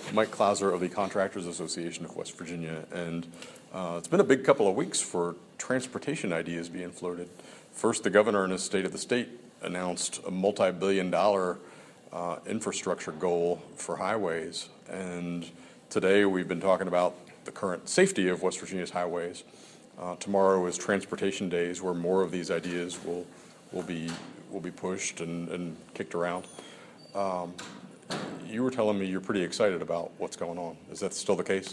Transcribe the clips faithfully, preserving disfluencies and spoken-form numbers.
Mike Clauser of the Contractors Association of West Virginia, and uh, it's been a big couple of weeks for transportation ideas being floated. First, the governor in his State of the State announced a multi-billion dollar uh, infrastructure goal for highways, and today we've been talking about the current safety of West Virginia's highways. Uh, tomorrow is Transportation Days, where more of these ideas will will be will be pushed and, and kicked around. Um, you were telling me you're pretty excited about what's going on. Is that still the case?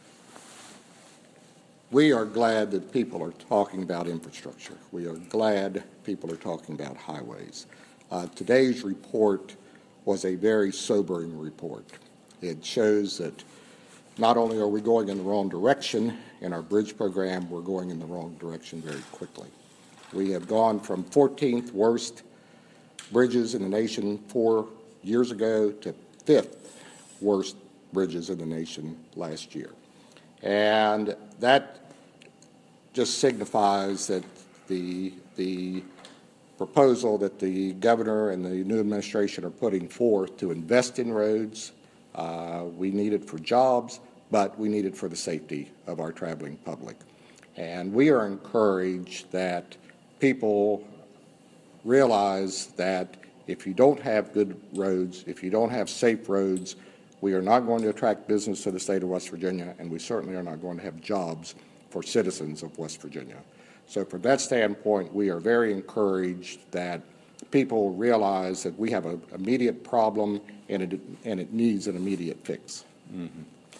We are glad that people are talking about infrastructure. We are glad people are talking about highways. Uh, today's report was a very sobering report. It shows that not only are we going in the wrong direction in our bridge program, we're going in the wrong direction very quickly. We have gone from fourteenth worst bridges in the nation four years ago to fifth worst bridges in the nation last year. And that just signifies that the, the proposal that the governor and the new administration are putting forth to invest in roads, uh, we need it for jobs, but we need it for the safety of our traveling public. And we are encouraged that people realize that if you don't have good roads, if you don't have safe roads, we are not going to attract business to the state of West Virginia, and we certainly are not going to have jobs for citizens of West Virginia. So from that standpoint, we are very encouraged that people realize that we have an immediate problem and it, and it needs an immediate fix. Mm-hmm.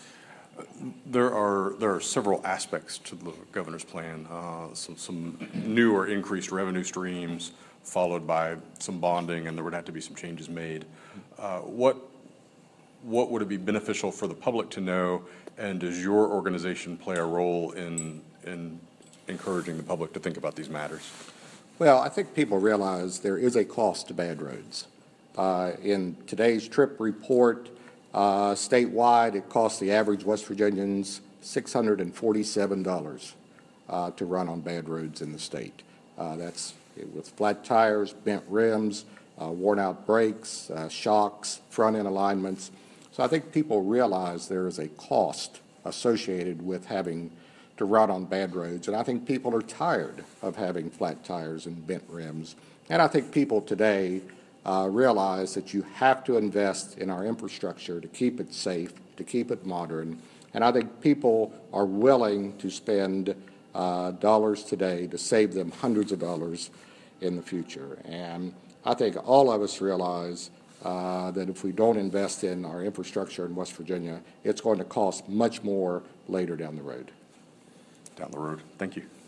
There are there are several aspects to the governor's plan, uh, some, some new or increased revenue streams, followed by some bonding, and there would have to be some changes made. Uh, what what would it be beneficial for the public to know, and does your organization play a role in in encouraging the public to think about these matters? Well, I think people realize there is a cost to bad roads. Uh, in today's TRIP report, uh, statewide, it costs the average West Virginians six hundred forty-seven dollars uh, to run on bad roads in the state. Uh, that's with flat tires, bent rims, uh, worn-out brakes, uh, shocks, front-end alignments. So I think people realize there is a cost associated with having to run on bad roads, and I think people are tired of having flat tires and bent rims. And I think people today uh, realize that you have to invest in our infrastructure to keep it safe, to keep it modern, and I think people are willing to spend uh, dollars today to save them hundreds of dollars in the future. And I think all of us realize uh, that if we don't invest in our infrastructure in West Virginia, it's going to cost much more later down the road. Down the road. Thank you.